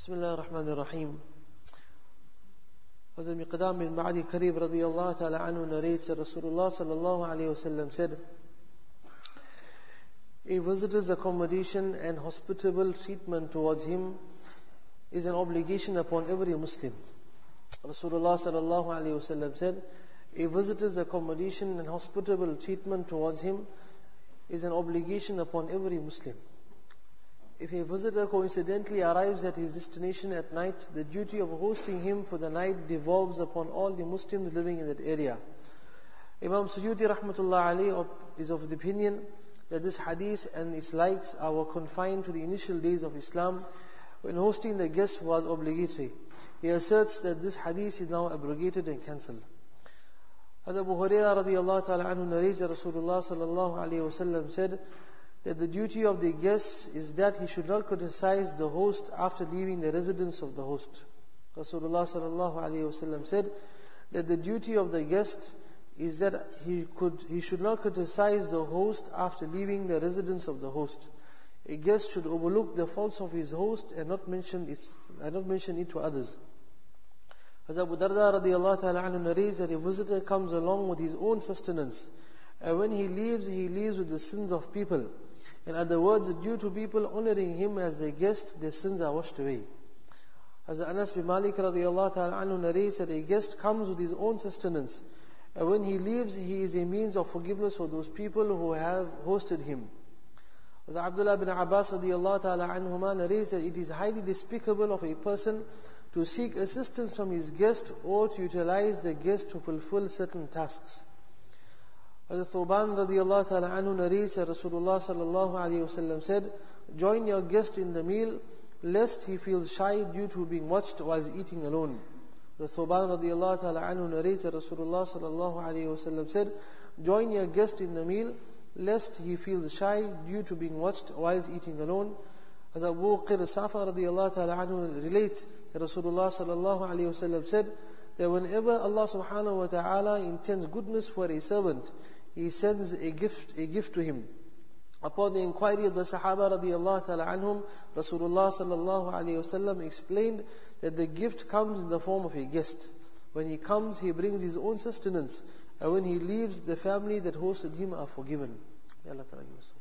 Bismillah ar-Rahman ar-Rahim. Hazrat Miqdam bin Ma'adi Karib radiyallahu ta'ala anhu narrates that Rasulullah sallallahu alayhi wa sallam said, a visitor's accommodation and hospitable treatment towards him is an obligation upon every Muslim. Rasulullah sallallahu alayhi wa sallam said, a visitor's accommodation and hospitable treatment towards him is an obligation upon every Muslim. If a visitor coincidentally arrives at his destination at night, the duty of hosting him for the night devolves upon all the Muslims living in that area. Imam Suyuti rahmatullah alayhi is of the opinion that this hadith and its likes were confined to the initial days of Islam, when hosting the guest was obligatory. He asserts that this hadith is now abrogated and cancelled. Hazrat Abu Hurairah radiyallahu ta'ala anhu narrates that Rasulullah sallallahu alayhi wa sallam said that the duty of the guest is that he should not criticize the host after leaving the residence of the host. Rasulullah sallallahu alayhi wa sallam said that the duty of the guest is that he should not criticize the host after leaving the residence of the host. A guest should overlook the faults of his host and not mention it to others. Hazrat Abu Darda radiyallahu ta'ala anhu narrates that a visitor comes along with his own sustenance, and when he leaves with the sins of people. In other words, due to people honoring him as their guest, their sins are washed away. Hazrat Anas bin Malik radiyallahu ta'ala anhu narrates that a guest comes with his own sustenance, and when he leaves, he is a means of forgiveness for those people who have hosted him. Hazrat Abdullah bin Abbas radiyallahu ta'ala anhuma narrates that it is highly despicable of a person to seek assistance from his guest or to utilize the guest to fulfill certain tasks. Hazrat Thuban radiyallahu ta'ala anhu narrates that Rasulullah sallallahu alayhi wa sallam said, join your guest in the meal, lest he feels shy due to being watched while eating alone. Hazrat Thuban radiyallahu ta'ala anhu narrates that Rasulullah sallallahu alayhi wa sallam said, join your guest in the meal, lest he feels shy due to being watched while eating alone. Hazrat Abu Qir Safa radiyallahu ta'ala anhu relates that Rasulullah sallallahu alayhi wa sallam said that whenever Allah subhanahu wa ta'ala intends goodness for a servant, He sends a gift to him. Upon the inquiry of the Sahaba radiyallahu ta'ala anhum, Rasulullah sallallahu alayhi wa sallam explained that the gift comes in the form of a guest. When he comes, he brings his own sustenance, and when he leaves, the family that hosted him are forgiven. May Allah ta'ala give us.